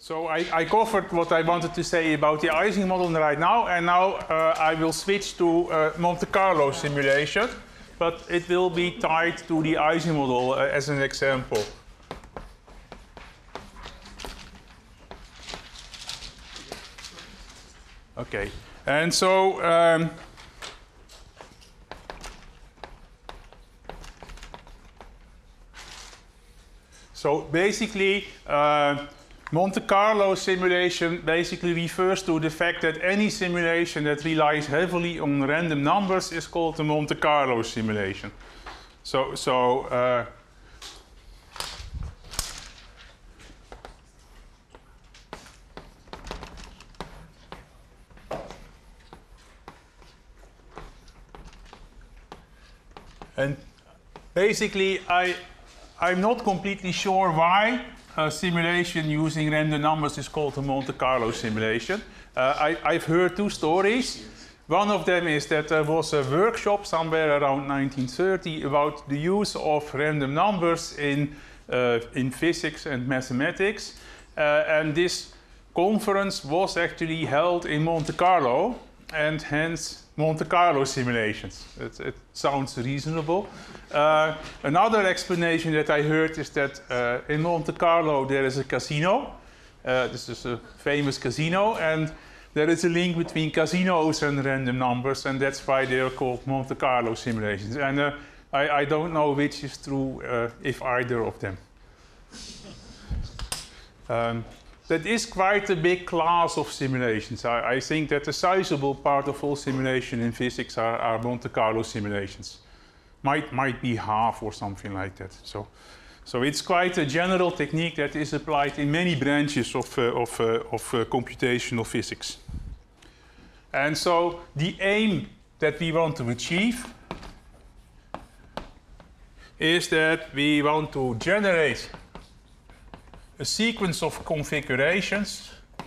So I covered what I wanted to say about the Ising model right now, and now I will switch to Monte Carlo simulation, but it will be tied to the Ising model as an example. Okay, and so basically Monte Carlo simulation basically refers to the fact that any simulation that relies heavily on random numbers is called a Monte Carlo simulation. And basically I'm not completely sure why a simulation using random numbers is called a Monte Carlo simulation. I've heard two stories. One of them is that there was a workshop somewhere around 1930 about the use of random numbers in physics and mathematics. And this conference was actually held in Monte Carlo, and hence Monte Carlo simulations. It sounds reasonable. Another explanation that I heard is that in Monte Carlo there is a casino. This is a famous casino, and there is a link between casinos and random numbers, and that's why they are called Monte Carlo simulations. And I don't know which is true, if either of them. That is quite a big class of simulations. I think that a sizable part of all simulation in physics are Monte Carlo simulations. Might be half or something like that. So it's quite a general technique that is applied in many branches of computational physics. And so the aim that we want to achieve is that we want to generate a sequence of configurations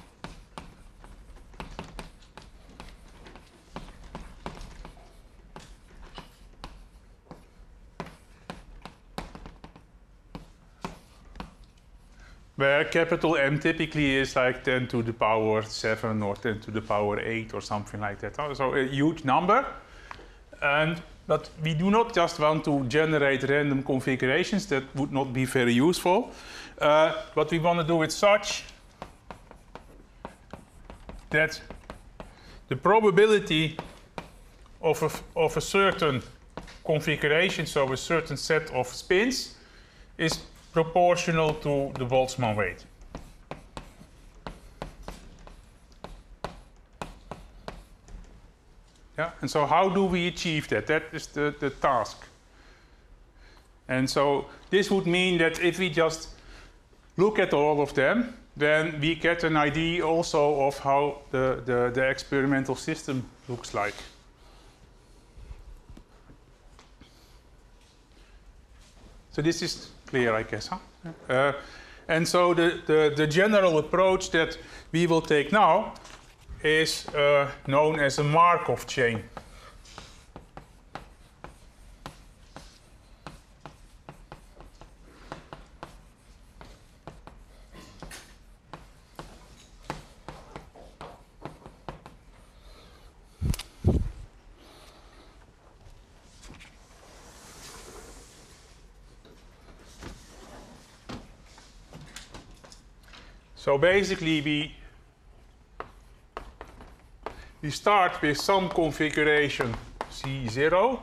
where capital M typically is like 10 to the power 7 or 10 to the power 8 or something like that. So a huge number. But we do not just want to generate random configurations. That would not be very useful. But we want to do it such that the probability of a certain configuration, so a certain set of spins, is proportional to the Boltzmann weight. Yeah, and so how do we achieve that? That is the task. And so this would mean that if we just look at all of them, then we get an idea also of how the experimental system looks like. So this is clear, I guess, huh? And so the general approach that we will take now is known as a Markov chain. So basically we start with some configuration C0.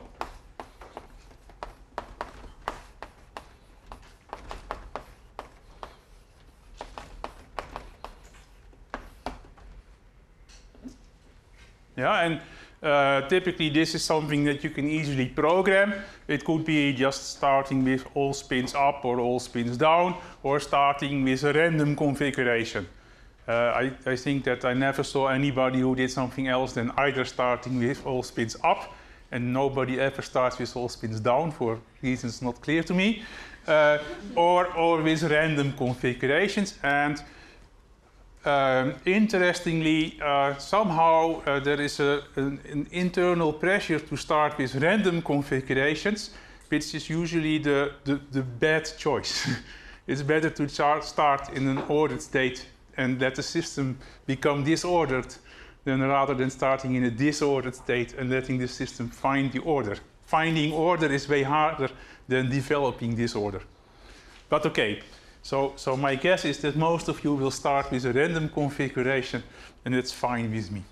Yeah, and typically this is something that you can easily program. It could be just starting with all spins up or all spins down, or starting with a random configuration. I think that I never saw anybody who did something else than either starting with all spins up, and nobody ever starts with all spins down for reasons not clear to me, or with random configurations. And interestingly, somehow there is an internal pressure to start with random configurations, which is usually the bad choice. It's better to start in an ordered state and let the system become disordered, then rather than starting in a disordered state and letting the system find the order. Finding order is way harder than developing disorder. But okay, so my guess is that most of you will start with a random configuration, and that's fine with me.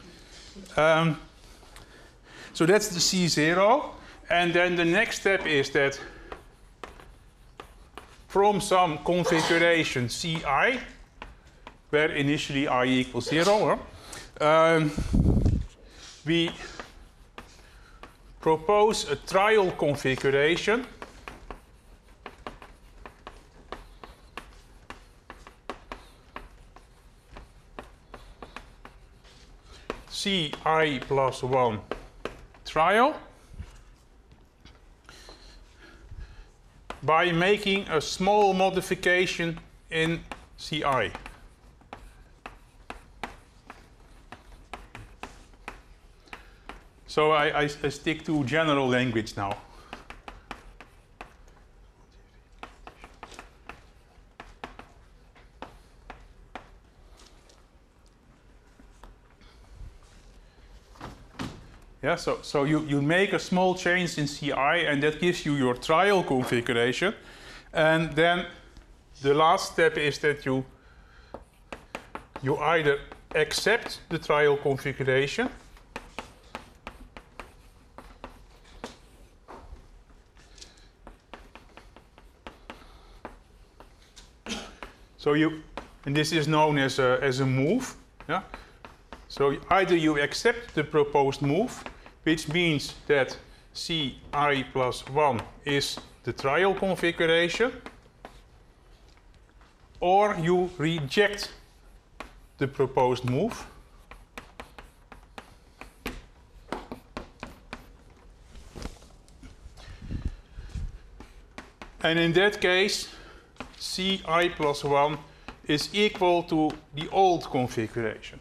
So that's the C0, and then the next step is that from some configuration Ci, where initially I equals 0, we propose a trial configuration Ci plus 1 trial by making a small modification in Ci. So I stick to general language now. Yeah, so you make a small change in Ci, and that gives you your trial configuration. And then the last step is that you either accept the trial configuration and this is known as a move. Yeah? So either you accept the proposed move, which means that Ci plus 1 is the trial configuration, or you reject the proposed move. And in that case, Ci plus 1 is equal to the old configuration.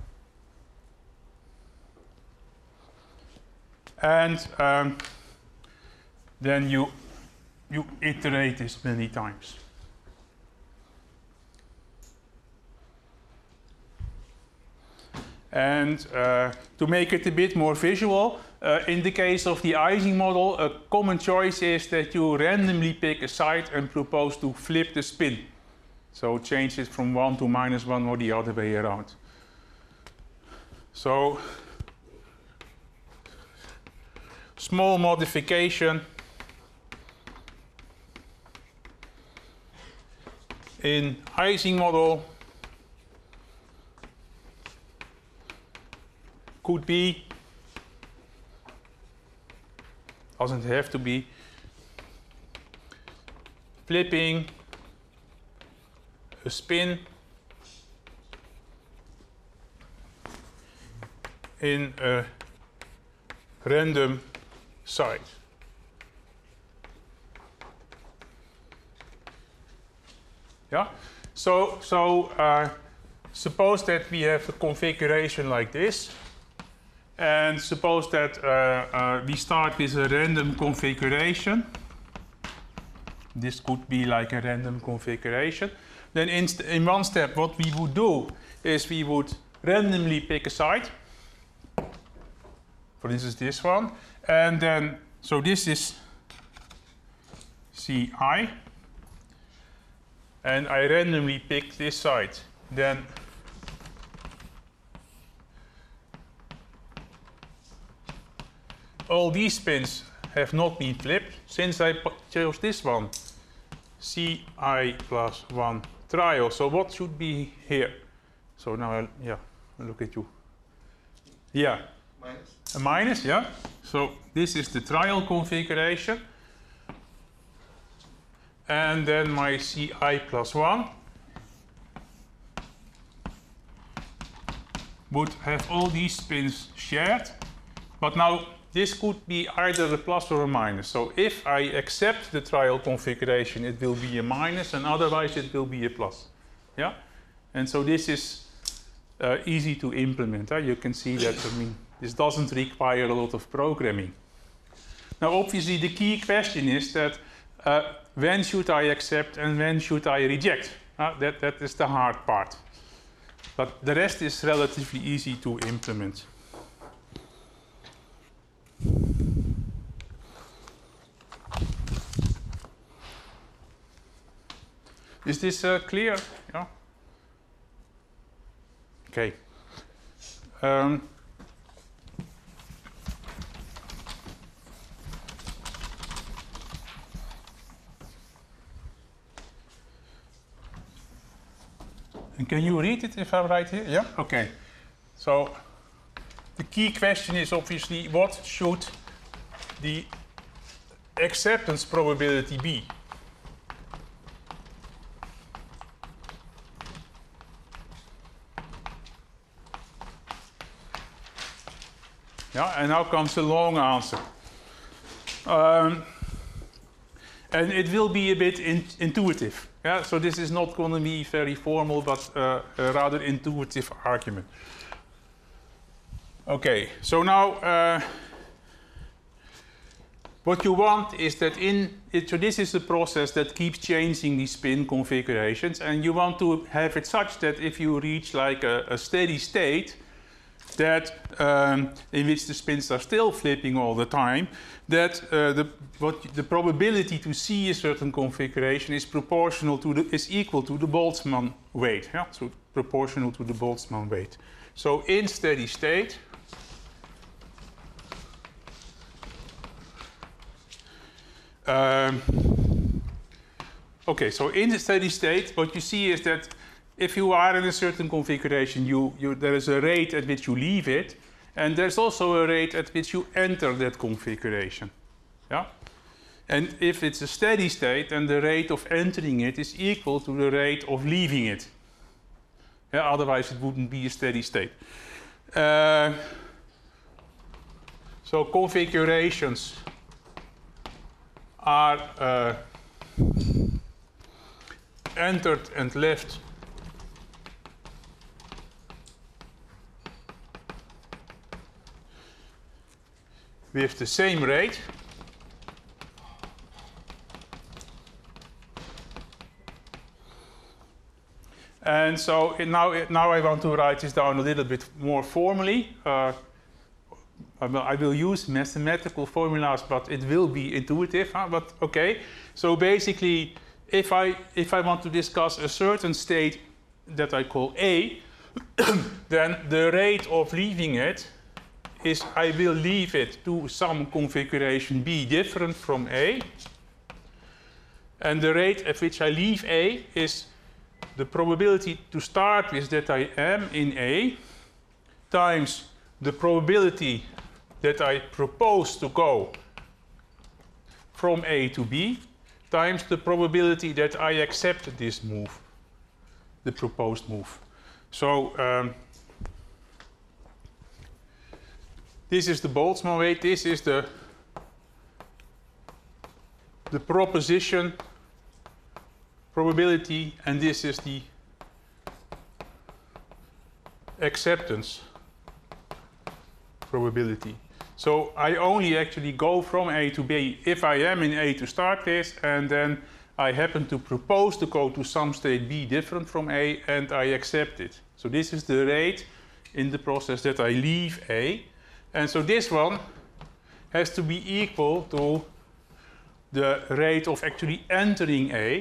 And then you iterate this many times. And to make it a bit more visual, in the case of the Ising model, a common choice is that you randomly pick a side and propose to flip the spin. So change it from 1 to -1 or the other way around. So small modification in Ising model could be, doesn't have to be, flipping a spin in a random side. Yeah. So suppose that we have a configuration like this, and suppose that we start with a random configuration. This could be like a random configuration. Then in one step, what we would do is we would randomly pick a side. For instance, this one. And then, so this is Ci. And I randomly pick this side. Then all these spins have not been flipped since I chose this one. Ci plus 1 trial. So what should be here? So now, I look at you. Yeah. Minus. A minus, yeah. So this is the trial configuration. And then my Ci plus 1 would have all these spins shared. But now this could be either a plus or a minus. So if I accept the trial configuration, it will be a minus, and otherwise it will be a plus. Yeah? And so this is easy to implement. You can see that, this doesn't require a lot of programming. Now, obviously, the key question is that when should I accept and when should I reject? That is the hard part. But the rest is relatively easy to implement. Is this clear? Yeah? Okay. And can you read it if I write here? Yeah? Okay. So the key question is obviously what should the acceptance probability be? Yeah, and now comes a long answer. And it will be a bit intuitive. Yeah? So this is not going to be very formal, but a rather intuitive argument. Okay, so now what you want is that so this is a process that keeps changing these spin configurations, and you want to have it such that if you reach like a steady state, that in which the spins are still flipping all the time, that the probability to see a certain configuration is equal to the Boltzmann weight. Yeah? So proportional to the Boltzmann weight. So in steady state, okay, so in the steady state, what you see is that if you are in a certain configuration, there is a rate at which you leave it, and there's also a rate at which you enter that configuration. Yeah? And if it's a steady state, then the rate of entering it is equal to the rate of leaving it. Yeah, otherwise it wouldn't be a steady state. So configurations are entered and left with the same rate. And so now I want to write this down a little bit more formally. I will use mathematical formulas, but it will be intuitive. But okay, so basically, if I want to discuss a certain state that I call A, then the rate of leaving it is I will leave it to some configuration B different from A. And the rate at which I leave A is the probability to start with that I am in A times the probability that I propose to go from A to B times the probability that I accept this move, the proposed move. So this is the Boltzmann weight, this is the proposition probability, and this is the acceptance probability. So I only actually go from A to B if I am in A to start this, and then I happen to propose to go to some state B different from A, and I accept it. So this is the rate in the process that I leave A. And so this one has to be equal to the rate of actually entering A.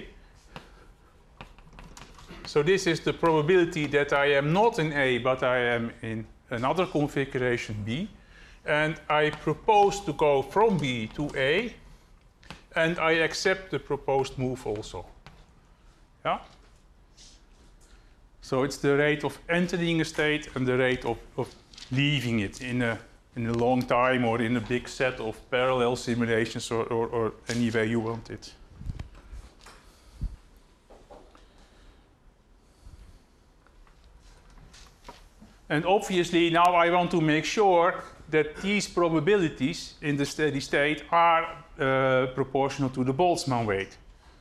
So this is the probability that I am not in A, but I am in another configuration B. And I propose to go from B to A, and I accept the proposed move also. Yeah? So it's the rate of entering a state and the rate of leaving it in a long time or in a big set of parallel simulations or any way you want it. And obviously now I want to make sure that these probabilities in the steady state are proportional to the Boltzmann weight.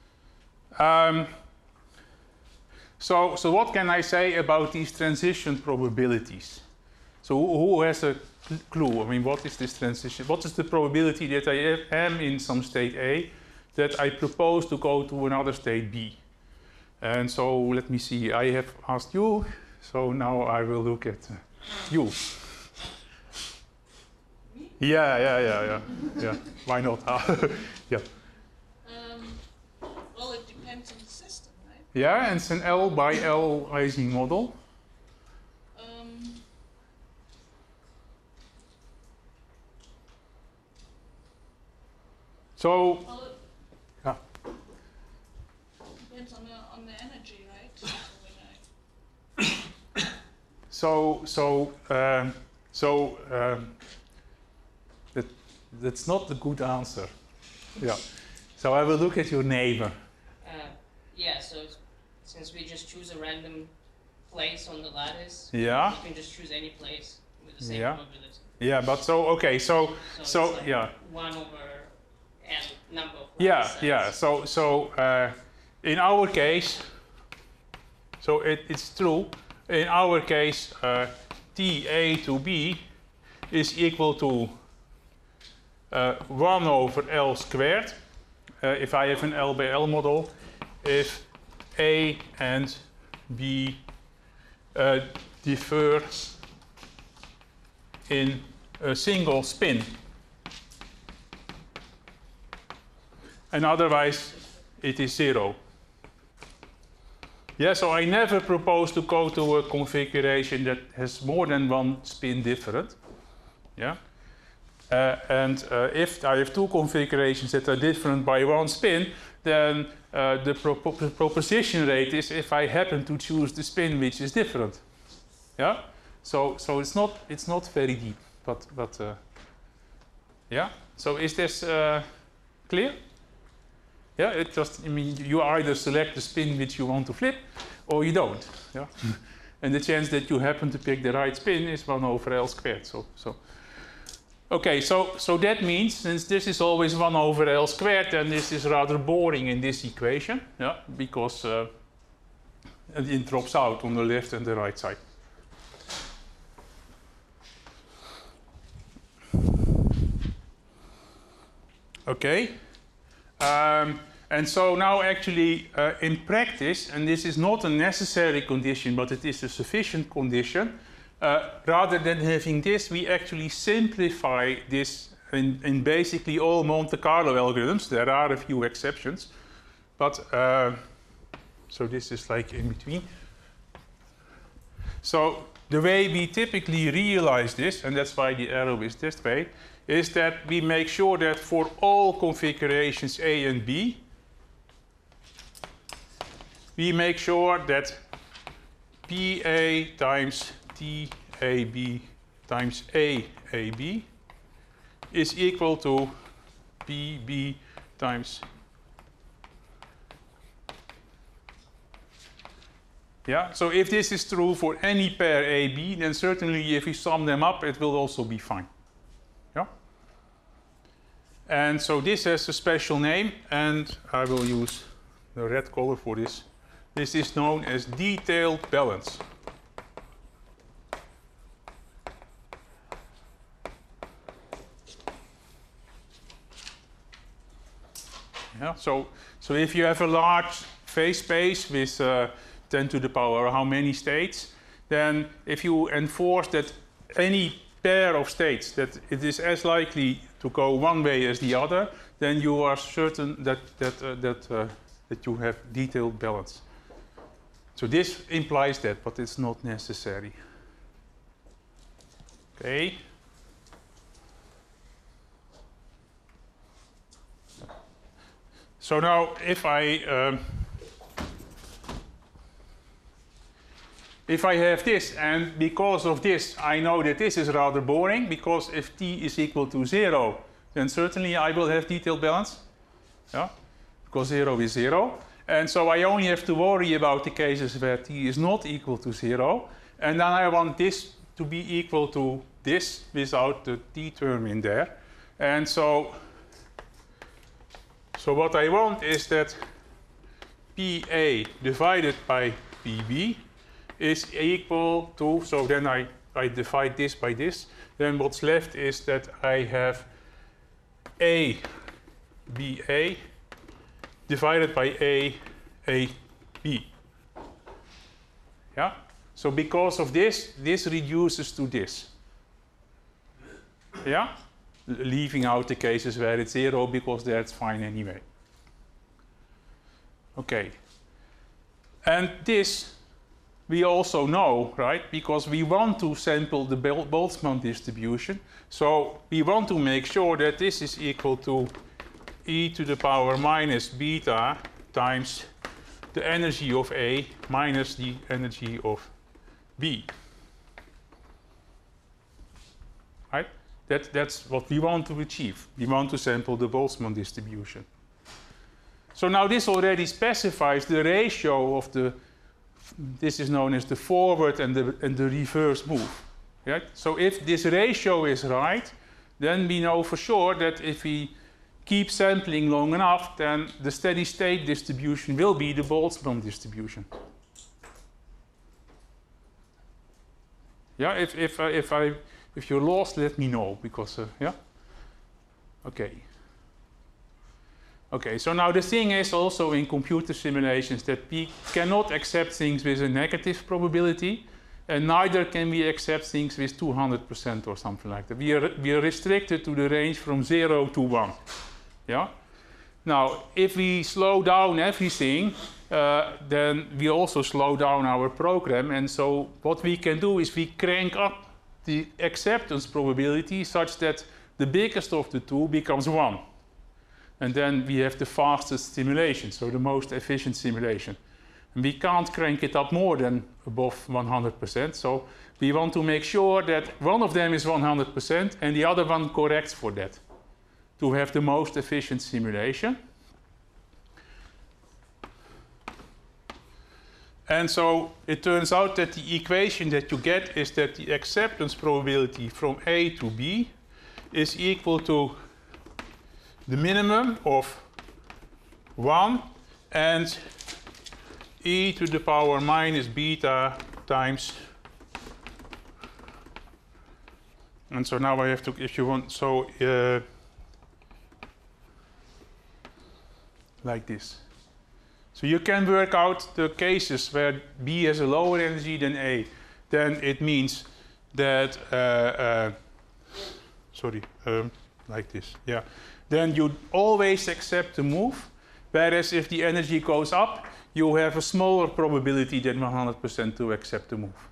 So what can I say about these transition probabilities? So who has a clue? I mean, what is this transition? What is the probability that I am in some state A, that I propose to go to another state B? And so let me see, I have asked you So now I will look at you. Yeah. Why not? Yeah. Well, it depends on the system, right? Yeah, and it's an L by L Ising model. So, well, yeah. Depends on the energy, right? That's not the good answer. Yeah. So I will look at your neighbor. Yeah. So since we just choose a random place on the lattice, Yeah. you can just choose any place with the same Yeah. probability. Yeah, but so okay, so it's like yeah. 1 over n number of Yeah, lattice yeah. cells. So in our case, so it's true. In our case, TA to B is equal to 1 over L squared. If I have an L by L model, if A and B differ in a single spin. And otherwise, it is 0. Yeah, so I never propose to go to a configuration that has more than one spin different. Yeah. If I have two configurations that are different by one spin, then the proposition rate is if I happen to choose the spin which is different. Yeah. So it's not very deep, but yeah. So is this clear? Yeah. It just you either select the spin which you want to flip, or you don't. Yeah. And the chance that you happen to pick the right spin is 1 over L squared. Okay, so that means, since this is always 1 over L squared, then this is rather boring in this equation, yeah, because it drops out on the left and the right side. Okay, and so now actually in practice, and this is not a necessary condition, but it is a sufficient condition, rather than having this, we actually simplify this in basically all Monte Carlo algorithms. There are a few exceptions, but so this is like in between. So the way we typically realize this, and that's why the arrow is this way, is that we make sure that for all configurations A and B, we make sure that PA times TAB times AAB is equal to PB times. Yeah, so if this is true for any pair AB, then certainly if we sum them up, it will also be fine. Yeah? And so this has a special name, and I will use the red color for this. This is known as detailed balance. Yeah, so if you have a large phase space with 10 to the power how many states, then if you enforce that any pair of states that it is as likely to go one way as the other, then you are certain that you have detailed balance. So this implies that, but it's not necessary. Okay. So now, if I have this, and because of this, I know that this is rather boring, because if t is equal to 0, then certainly I will have detailed balance. Yeah, because 0 is 0. And so I only have to worry about the cases where t is not equal to 0. And then I want this to be equal to this without the t term in there. And so what I want is that PA divided by PB is equal to, so then I divide this by this. Then what's left is that I have ABA divided by AAB. Yeah? So because of this, this reduces to this. Yeah? Leaving out the cases where it's 0 because that's fine anyway. Okay. And this we also know, right? Because we want to sample the Boltzmann distribution. So we want to make sure that this is equal to e to the power minus beta times the energy of A minus the energy of B. Right? That's what we want to achieve. We want to sample the Boltzmann distribution. So now this already specifies the ratio of the, this is known as the forward and the reverse move. Right? So if this ratio is right, then we know for sure that if we keep sampling long enough, then the steady state distribution will be the Boltzmann distribution. Yeah, if you're lost, let me know, because yeah. Okay. Okay, so now the thing is also in computer simulations that we cannot accept things with a negative probability, and neither can we accept things with 200% or something like that. We are restricted to the range from 0 to 1. Yeah. Now, if we slow down everything, then we also slow down our program. And so what we can do is we crank up the acceptance probability such that the biggest of the two becomes 1. And then we have the fastest simulation, so the most efficient simulation. And we can't crank it up more than above 100%. So we want to make sure that one of them is 100% and the other one corrects for that, to have the most efficient simulation. And so it turns out that the equation that you get is that the acceptance probability from A to B is equal to the minimum of 1 and e to the power minus beta times. And so now I have to, if you want, so like this. So you can work out the cases where B has a lower energy than A. Then it means that, like this, yeah. Then you always accept the move. Whereas if the energy goes up, you have a smaller probability than 100% to accept the move.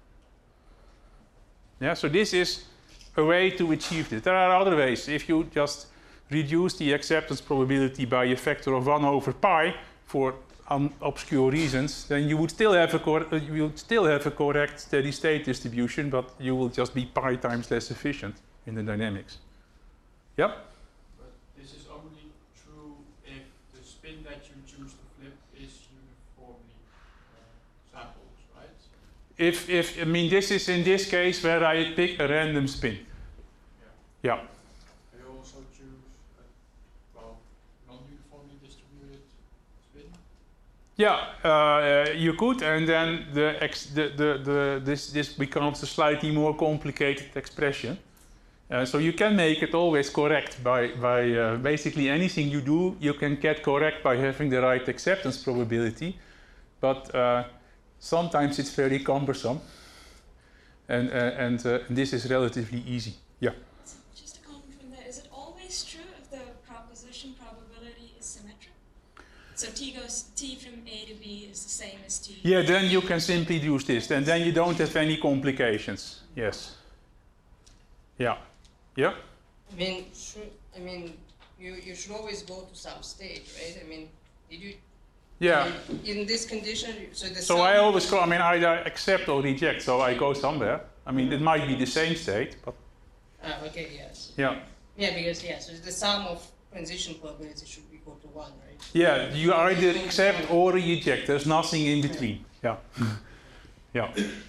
Yeah, so this is a way to achieve this. There are other ways. If you just reduce the acceptance probability by a factor of 1 over pi for obscure reasons, then you would still have a correct steady state distribution, but you will just be pi times less efficient in the dynamics. Yep? But this is only true if the spin that you choose to flip is uniformly sampled, right? I mean, this is in this case where I pick a random spin. Yeah. You also choose a non-uniformly distributed spin? Yeah, you could, and then this becomes a slightly more complicated expression. So you can make it always correct by basically anything you do, you can get correct by having the right acceptance probability, but sometimes it's very cumbersome, and this is relatively easy. Yeah. Just a comment from there. Is it always true if the proposition probability is symmetric? So T from A to B is the same as T. Yeah, then you can simply use this, and then you don't have any complications. Yes. Yeah. Yeah. I mean, you should always go to some state, right? I mean, did you? Yeah. In this condition, so I always go. I mean, either accept or reject. So I go somewhere. I mean, it might be the same state, but. Okay. Yes. Yeah. Yeah, because so the sum of transition probability should be equal to 1, right? Yeah, you either accept or reject. There's nothing in between. Yeah. Yeah.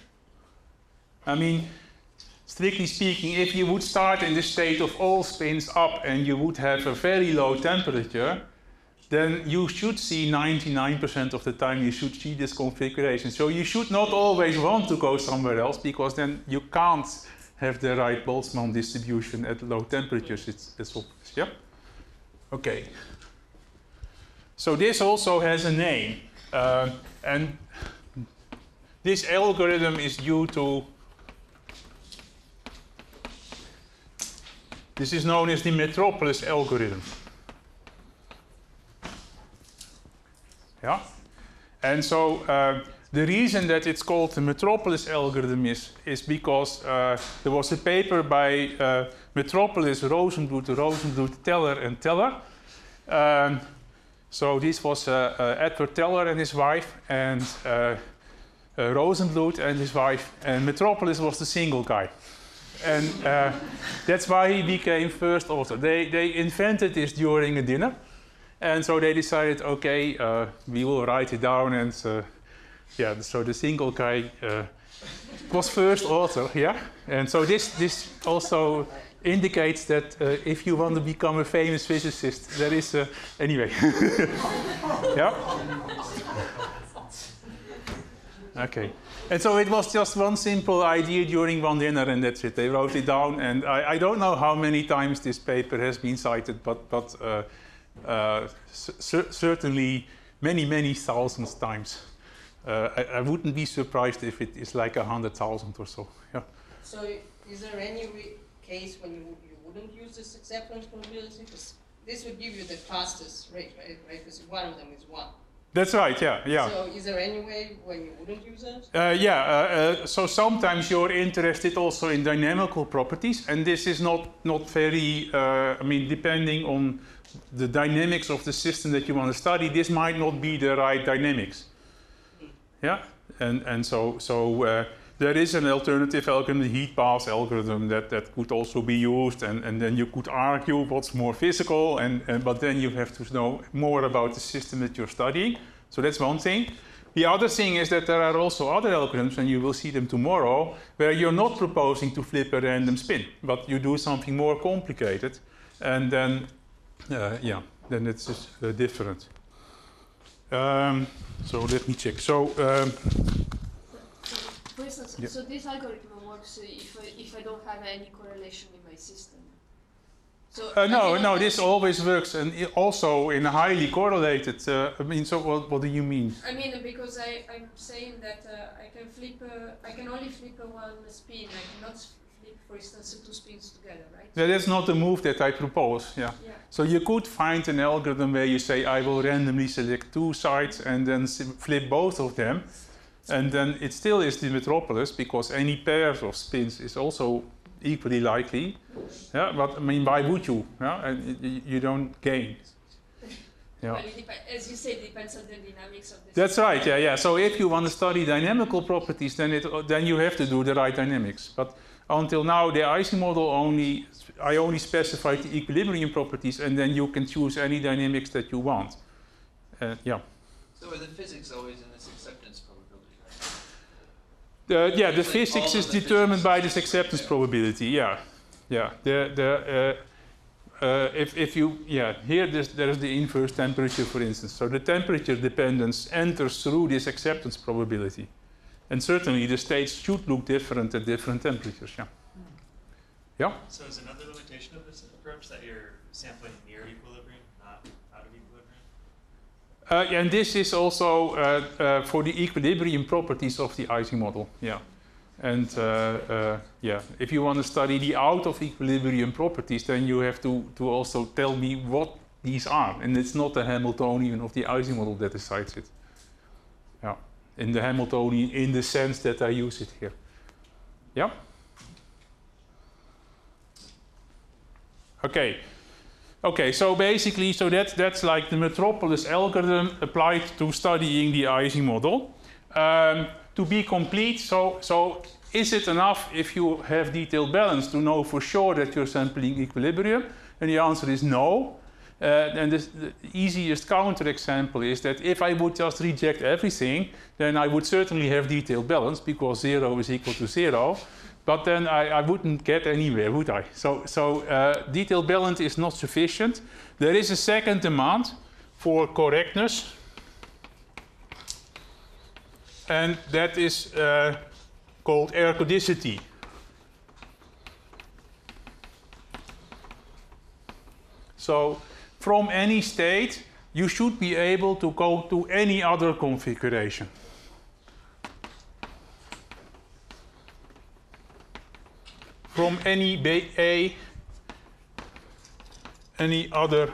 I mean, strictly speaking, if you would start in the state of all spins up and you would have a very low temperature, then you should see 99% of the time you should see this configuration. So you should not always want to go somewhere else, because then you can't have the right Boltzmann distribution at low temperatures. It's obvious. Yeah? Okay. So this also has a name. And this algorithm is due to, this is known as the Metropolis algorithm. Yeah? And so the reason that it's called the Metropolis algorithm is because there was a paper by Metropolis, Rosenbluth, Teller, and Teller. So this was Edward Teller and his wife, and Rosenbluth and his wife, and Metropolis was the single guy. And that's why he became first author. They invented this during a dinner, and so they decided, okay, we will write it down, and yeah, so the single guy was first author, yeah? And so this also indicates that if you want to become a famous physicist, there is anyway. Yeah? Okay. And so it was just one simple idea during one dinner, and that's it. They wrote it down, and I don't know how many times this paper has been cited, but certainly many thousands times. I wouldn't be surprised if it is like 100,000 or so. Yeah. So is there any case when you wouldn't use this acceptance probability? Because this would give you the fastest rate, right? Because one of them is 1. That's right, yeah. So is there any way when you wouldn't use it? So sometimes you're interested also in dynamical properties, and this is not very, I mean, depending on the dynamics of the system that you want to study, this might not be the right dynamics. Yeah, and so there is an alternative algorithm, the heat path algorithm, that could also be used, and then you could argue what's more physical, but then you have to know more about the system that you're studying. So that's one thing. The other thing is that there are also other algorithms, and you will see them tomorrow, where you're not proposing to flip a random spin, but you do something more complicated, and then then it's just different. So let me check. So, for instance, yeah. So this algorithm works if I don't have any correlation in my system. So no, this always works, and also in a highly correlated. I mean, so what do you mean? I mean, because I'm saying that I can only flip one spin. I cannot flip, for instance, 2 spins together, right? That's not the move that I propose. Yeah. So you could find an algorithm where you say, I will randomly select 2 sides and then flip both of them, and then it still is the Metropolis, because any pairs of spins is also equally likely. Yeah, but I mean, why would you? Yeah, and you don't gain. Yeah. Well, as you say, it depends on the dynamics of the That's system. right. Yeah. So if you want to study dynamical properties, then you have to do the right dynamics. But until now, the Ising model I only specified the equilibrium properties, and then you can choose any dynamics that you want. Yeah. So are the physics always in this acceptance probability? Yeah, the physics is determined by this acceptance probability. Yeah. Here there's the inverse temperature, for instance. So the temperature dependence enters through this acceptance probability. And certainly the states should look different at different temperatures, yeah. Yeah? So is another limitation of this approach that you're sampling near equilibrium, not out of equilibrium? And this is also for the equilibrium properties of the Ising model, yeah. And if you want to study the out of equilibrium properties, then you have to also tell me what these are. And it's not the Hamiltonian of the Ising model that decides it. Yeah. In the Hamiltonian, in the sense that I use it here. Yeah? Okay, so basically, that's like the Metropolis algorithm applied to studying the Ising model. To be complete, so is it enough if you have detailed balance to know for sure that you're sampling equilibrium? And the answer is no. And the easiest counterexample is that if I would just reject everything, then I would certainly have detailed balance, because 0 is equal to 0. But then I wouldn't get anywhere, would I? So detailed balance is not sufficient. There is a second demand for correctness, and that is called ergodicity. So from any state, you should be able to go to any other configuration. from any any other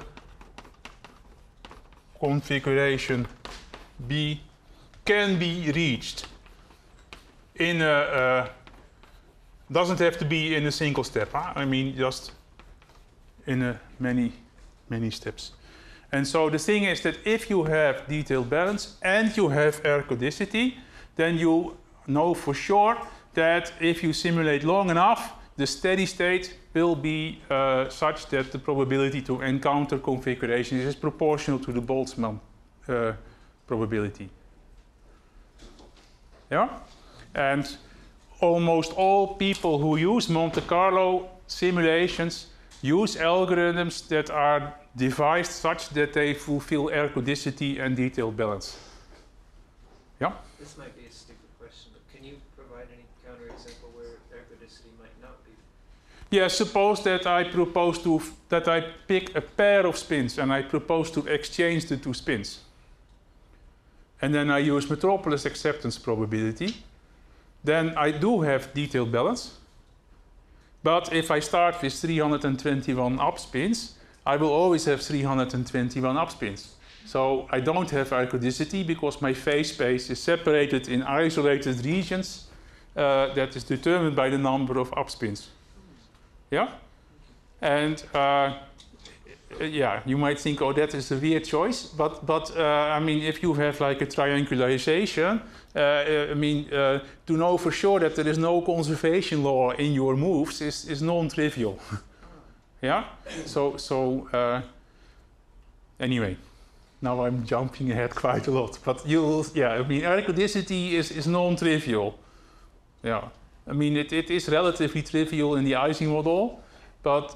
configuration B can be reached in a doesn't have to be in a single step. Huh? I mean, just in many steps. And so the thing is that if you have detailed balance and you have ergodicity, then you know for sure that if you simulate long enough, the steady state will be such that the probability to encounter configurations is proportional to the Boltzmann probability. Yeah? And almost all people who use Monte Carlo simulations use algorithms that are devised such that they fulfill ergodicity and detailed balance. Yeah? This might be a stupid question, but can you provide any counterexample where ergodicity might not be? Yeah, suppose that I pick a pair of spins and I propose to exchange the two spins. And then I use Metropolis acceptance probability. Then I do have detailed balance. But if I start with 321 upspins, I will always have 321 upspins. So I don't have ergodicity because my phase space is separated in isolated regions that is determined by the number of upspins. Yeah? And yeah, you might think, oh, that is a weird choice. But I mean, if you have like a triangularization, I mean, to know for sure that there is no conservation law in your moves is non-trivial. Yeah? So anyway, now I'm jumping ahead quite a lot. But yeah, I mean, ergodicity is non-trivial. Yeah. I mean, it is relatively trivial in the Ising model, but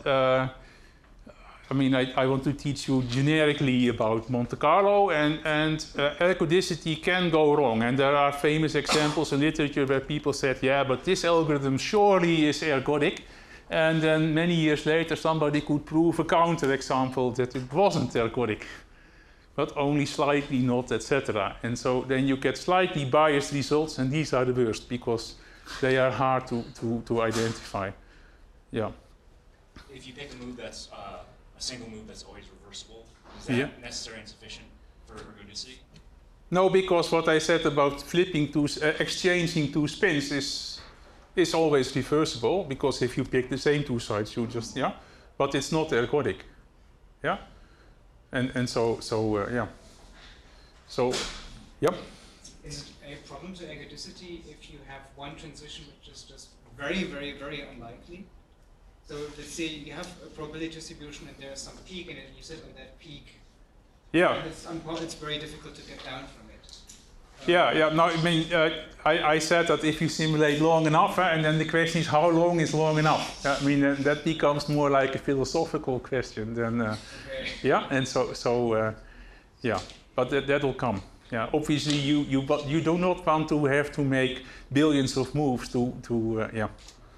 I mean, I want to teach you generically about Monte Carlo, and ergodicity can go wrong. And there are famous examples in literature where people said, yeah, but this algorithm surely is ergodic. And then many years later, somebody could prove a counterexample that it wasn't ergodic, but only slightly not, etc. And so then you get slightly biased results, and these are the worst because they are hard to identify. Yeah. If you pick a move that's a single move that's always reversible, is that necessary and sufficient for ergodicity? No, because what I said about flipping exchanging two spins is always reversible, because if you pick the same two sides, you just, yeah, but it's not ergodic. Yeah? And so yeah. So, yep. Is it a problem to ergodicity if you have one transition which is just very, very, very unlikely? So let's say you have a probability distribution and there's some peak in it, and you sit on that peak. Yeah. And it's very difficult to get down from it. Yeah. No, I mean, I said that if you simulate long enough, and then the question is how long is long enough? I mean, that becomes more like a philosophical question than, okay. Yeah. And so yeah, but that will come. Yeah, obviously you do not want to have to make billions of moves to yeah.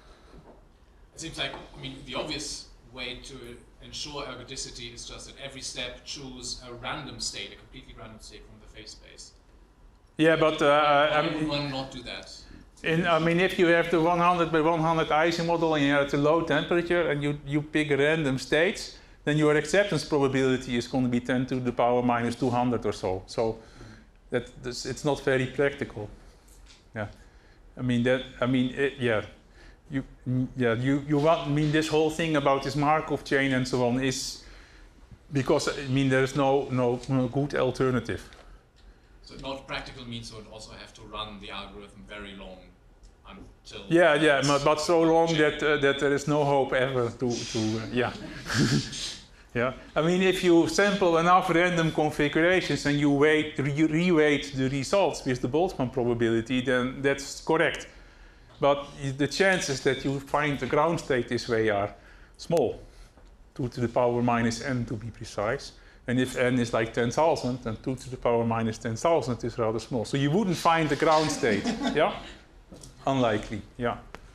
It seems like, I mean, the obvious way to ensure ergodicity is just at every step choose a random state, a completely random state from the phase space. Yeah, but why would one not do that? I mean, if you have the 100 by 100 Ising model and you're at a low temperature and you pick random states, then your acceptance probability is going to be 10 to the power minus 200 or so. So it's not very practical. Yeah, I mean yeah. You want, I mean, this whole thing about this Markov chain and so on is because, I mean, there's no good alternative. So not practical means you would also have to run the algorithm very long until... Yeah, but so long that there is no hope ever to yeah. Yeah, I mean, if you sample enough random configurations and you reweight the results with the Boltzmann probability, then that's correct. But the chances that you find the ground state this way are small, 2 to the power minus n to be precise. And if n is like 10,000, then 2 to the power minus 10,000 is rather small. So you wouldn't find the ground state, yeah? Unlikely, yeah.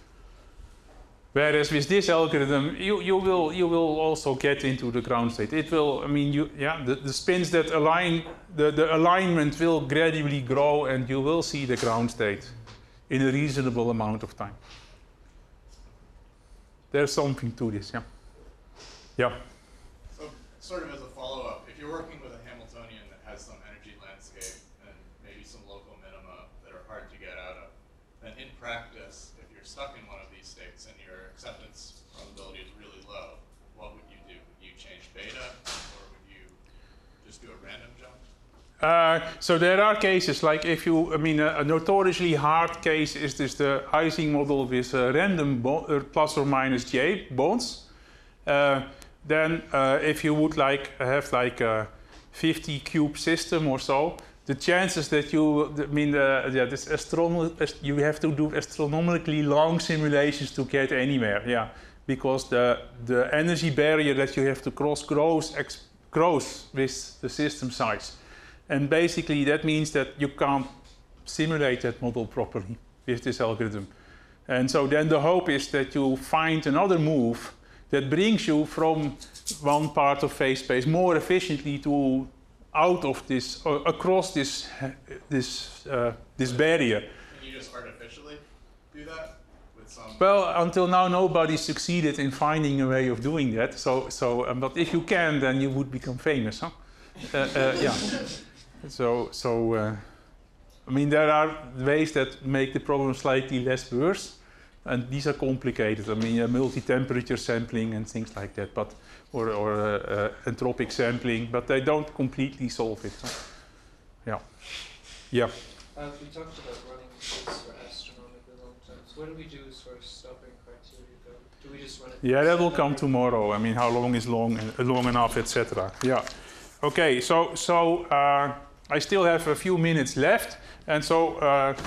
Whereas with this algorithm, you will also get into the ground state. It will, I mean, the spins that align, the alignment will gradually grow, and you will see the ground state in a reasonable amount of time. there's something to this. Yeah. Yeah. So, sort of as a follow-up, if you're working with a Hamiltonian that has some energy landscape and maybe some local minima that are hard to get out of, then in practice, if you're stuck in one of these states and your acceptance probability is really low, what would you do? Would you change beta, or would you just do a random jump? So there are cases like if you, I mean, a notoriously hard case is this the Ising model with random plus or minus j bonds. Then if you would like have like a 50 cube system or so, the chances that you, I mean, this you have to do astronomically long simulations to get anywhere, yeah, because the energy barrier that you have to cross grows with the system size. And basically that means that you can't simulate that model properly with this algorithm. And so then the hope is that you find another move that brings you from one part of phase space more efficiently to out of this, across this barrier. Can you just artificially do that with some? Well, until now nobody succeeded in finding a way of doing that. But if you can, then you would become famous, huh? Yeah. I mean, there are ways that make the problem slightly less worse, and these are complicated. I mean, multi-temperature sampling and things like that, but or entropic sampling, but they don't completely solve it. Huh? Yeah. Yeah. We talked about running this for astronomically long times. What do we do as far as stopping criteria go? Do we just run it? Yeah, that will come tomorrow. I mean, how long is long enough, etc. Yeah. Okay. So I still have a few minutes left, and so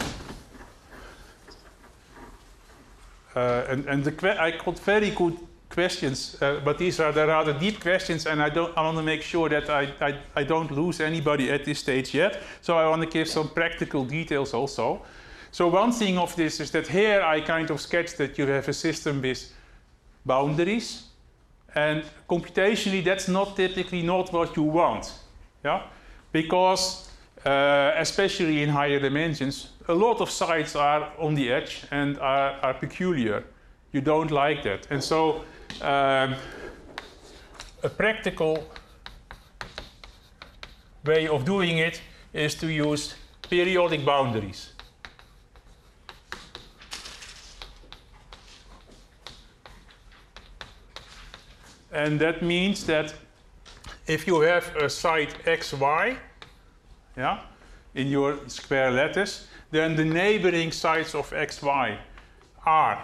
I got very good questions, but these are the rather deep questions, and I want to make sure that I don't lose anybody at this stage yet. So I want to give some practical details also. So one thing of this is that here I kind of sketched that you have a system with boundaries, and computationally that's typically not what you want, yeah, because especially in higher dimensions, a lot of sites are on the edge and are peculiar. You don't like that, and so a practical way of doing it is to use periodic boundaries. And that means that if you have a site xy, yeah, in your square lattice, then the neighboring sites of xy are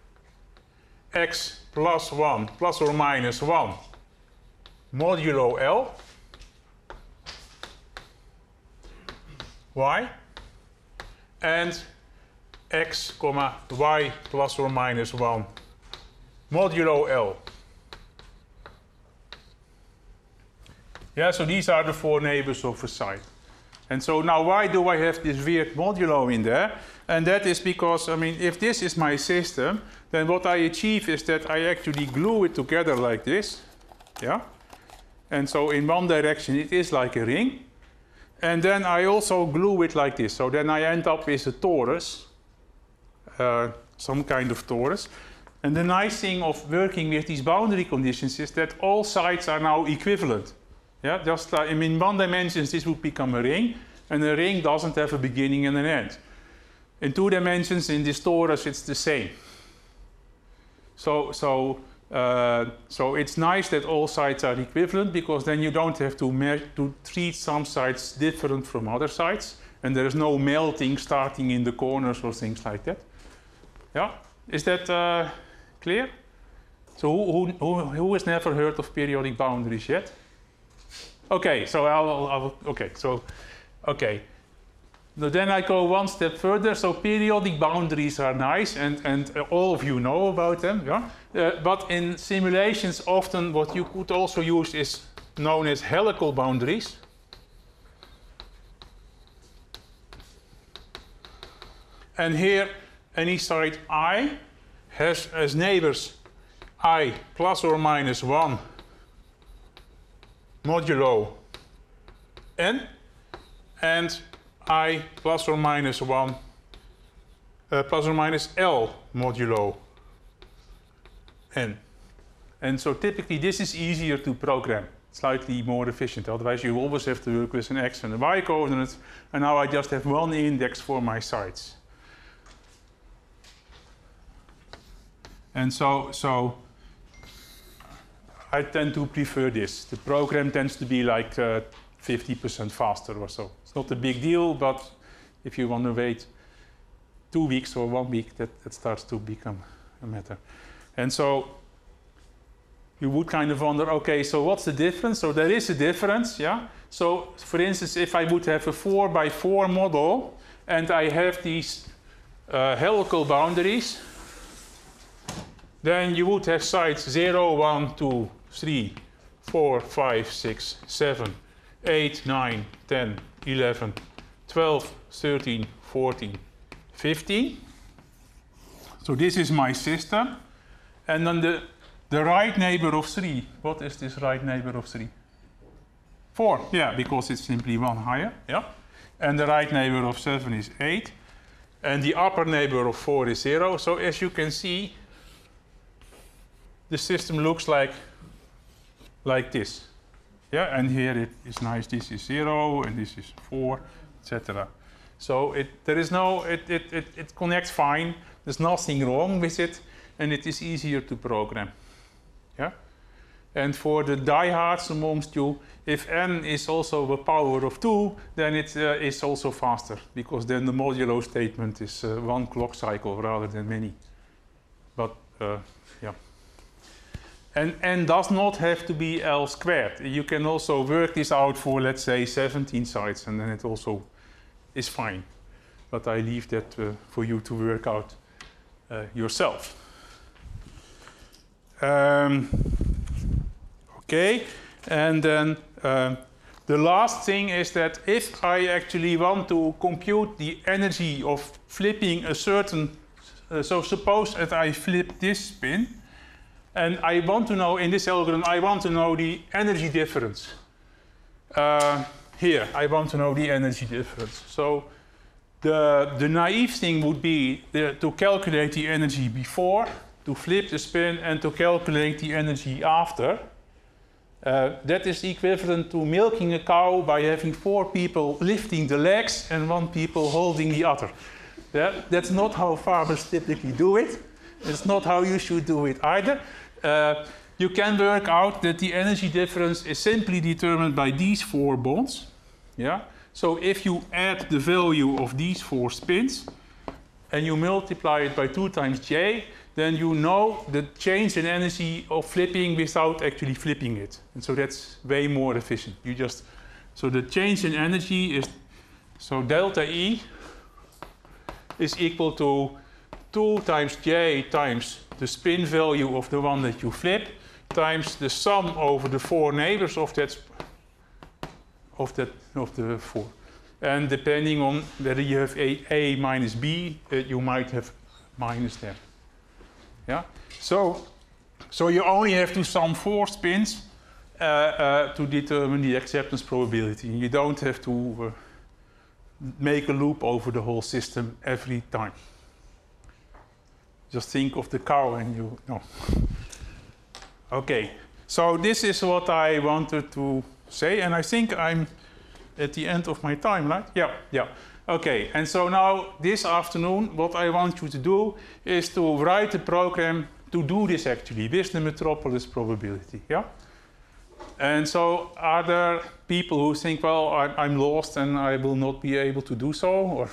x plus 1 plus or minus 1 modulo L y and x comma y plus or minus 1 modulo L. Yeah, so these are the four neighbors of a site. And so now why do I have this weird modulo in there? And that is because, I mean, if this is my system, then what I achieve is that I actually glue it together like this. Yeah? And so in one direction it is like a ring. And then I also glue it like this. So then I end up with a torus, some kind of torus. And the nice thing of working with these boundary conditions is that all sides are now equivalent. Yeah, just like in one dimension this would become a ring, and a ring doesn't have a beginning and an end. In two dimensions, in this torus, it's the same. So it's nice that all sides are equivalent, because then you don't have to treat some sides different from other sides, and there is no melting starting in the corners or things like that. Yeah, is that clear? So who has never heard of periodic boundaries yet? Okay, so okay. Now then I go one step further. So periodic boundaries are nice, and all of you know about them, yeah? But in simulations, often what you could also use is known as helical boundaries. And here, any site I has as neighbors I plus or minus 1 modulo n, and I plus or minus 1 plus or minus L modulo n. And so typically this is easier to program, slightly more efficient. Otherwise you always have to work with an x and a y coordinate. And now I just have one index for my sites. And so I tend to prefer this. The program tends to be like 50% faster or so. It's not a big deal, but if you want to wait 2 weeks or 1 week, that starts to become a matter. And so you would kind of wonder, okay, so what's the difference? So there is a difference, yeah? So for instance, if I would have a 4x4 model and I have these helical boundaries, then you would have sites 0, 1, 2, 3, 4, 5, 6, 7, 8, 9, 10, 11, 12, 13, 14, 15. So this is my system. And then the right neighbor of 3, what is this right neighbor of 3? 4, yeah, because it's simply one higher, yeah. And the right neighbor of 7 is 8. And the upper neighbor of 4 is 0. So as you can see, the system looks like this. Yeah, and here it is nice, this is 0, and this is 4, etc. So it connects fine, there's nothing wrong with it, and it is easier to program. Yeah? And for the diehards amongst you, if n is also a power of 2, then it is also faster, because then the modulo statement is 1 clock cycle rather than many. But yeah. And n does not have to be L squared. You can also work this out for, let's say, 17 sites, and then it also is fine. But I leave that for you to work out yourself. Okay, and then the last thing is that if I actually want to compute the energy of flipping a certain, so suppose that I flip this spin, and I want to know, in this algorithm, I want to know the energy difference. Here, I want to know the energy difference. So the naive thing would be to calculate the energy before, to flip the spin, and to calculate the energy after. That is equivalent to milking a cow by having 4 people lifting the legs and 1 people holding the udder. That's not how farmers typically do it. It's not how you should do it either. You can work out that the energy difference is simply determined by these 4 bonds. Yeah? So if you add the value of these 4 spins and you multiply it by 2 times J, then you know the change in energy of flipping without actually flipping it. And so that's way more efficient. So the change in energy is, so delta E is equal to 2 times J times the spin value of the one that you flip times the sum over the 4 neighbors of the 4. And depending on whether you have A minus B, you might have minus there. Yeah. So you only have to sum 4 spins to determine the acceptance probability. You don't have to make a loop over the whole system every time. Just think of the cow and you know. Okay, so this is what I wanted to say, and I think I'm at the end of my time, right? Yeah. Okay, and so now this afternoon, what I want you to do is to write a program to do this actually, with the metropolis probability, yeah? And so are there people who think, well, I'm lost and I will not be able to do so, or?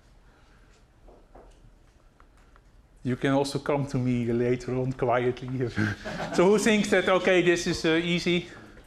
You can also come to me later on quietly. So who thinks that, okay, this is easy?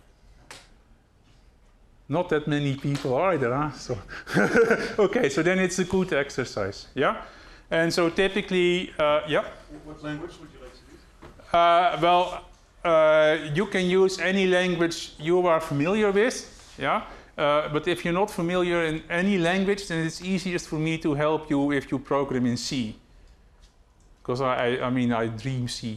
Not that many people either, huh? So okay, so then it's a good exercise, yeah? And so typically, yeah? What language would you like to use? You can use any language you are familiar with, yeah? But if you're not familiar in any language, then it's easiest for me to help you if you program in C. Because I mean, I dream C.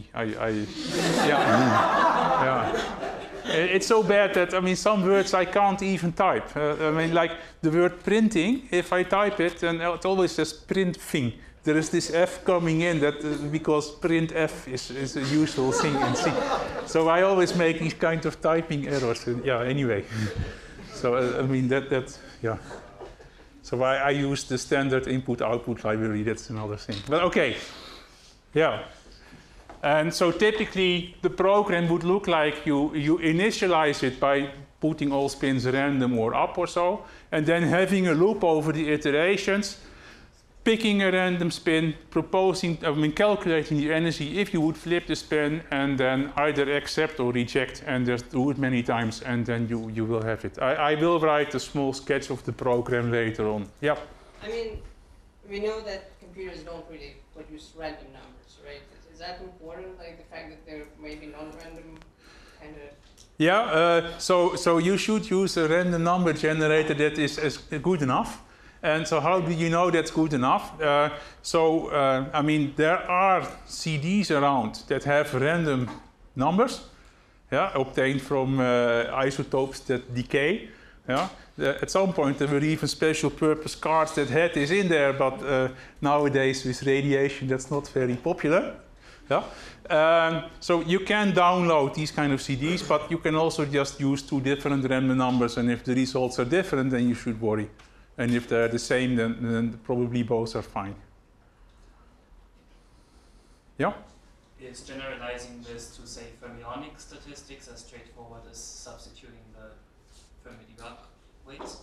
Yeah. It's so bad that, I mean, some words I can't even type. I mean, like the word printing, if I type it, then it always says print thing. there is this F coming in that because printf is a usual thing in C. So I always make these kind of typing errors. Yeah, anyway. So I mean yeah. So I use the standard input-output library. That's another thing. But okay, yeah. And so typically the program would look like you initialize it by putting all spins random or up or so, and then having a loop over the iterations, picking a random spin, calculating the energy if you would flip the spin, and then either accept or reject, and just do it many times, and then you will have it. I will write a small sketch of the program later on. Yeah. I mean, we know that computers don't really produce random numbers, right? Is that important, like the fact that they're maybe non-random kind of? Yeah, so you should use a random number generator that is good enough. And so how do you know that's good enough? I mean, there are CDs around that have random numbers, yeah, obtained from isotopes that decay. Yeah. At some point there were even special purpose cards that had this in there, but nowadays with radiation that's not very popular. Yeah. So you can download these kind of CDs, but you can also just use two different random numbers, and if the results are different, then you should worry. And if they're the same, then probably both are fine. Yeah? Is generalizing this to, say, fermionic statistics as straightforward as substituting the Fermi-Dirac weights?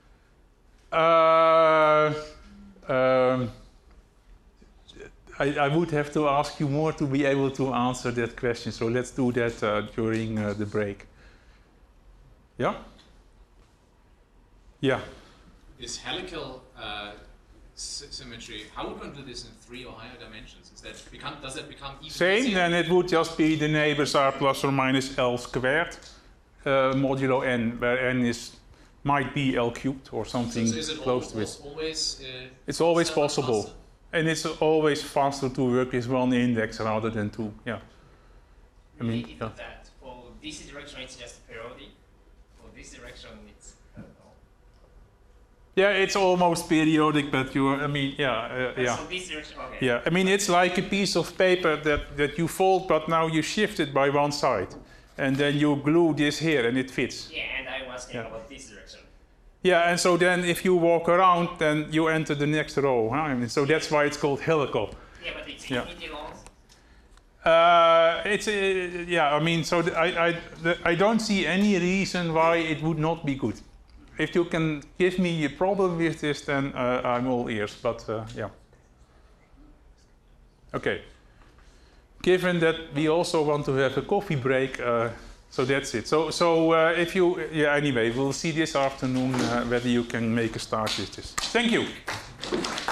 I would have to ask you more to be able to answer that question, so let's do that during the break. Yeah? Yeah. Is helical symmetry, how would one do this in 3 or higher dimensions? Does that become even same, easier? then it would just be the neighbors are plus or minus L squared modulo n, where n might be L cubed or something so is it close to it. Always, it's always possible. Faster? And it's always faster to work with one index rather than two. Yeah. I mean, related to that, for this direction it's just periodic. For this direction it's yeah, it's almost periodic, but yeah. So this direction, okay. Yeah, I mean it's like a piece of paper that you fold, but now you shift it by one side, and then you glue this here, and it fits. Yeah, and I was thinking about this direction. Yeah, and so then if you walk around, then you enter the next row. Huh? I mean, so that's why it's called helical. Yeah, but it's infinity long. Yeah, I mean, so I don't see any reason why it would not be good. If you can give me a problem with this, then I'm all ears, but yeah. Okay. Given that we also want to have a coffee break, so that's it. So if you, yeah, anyway, we'll see this afternoon whether you can make a start with this. Thank you.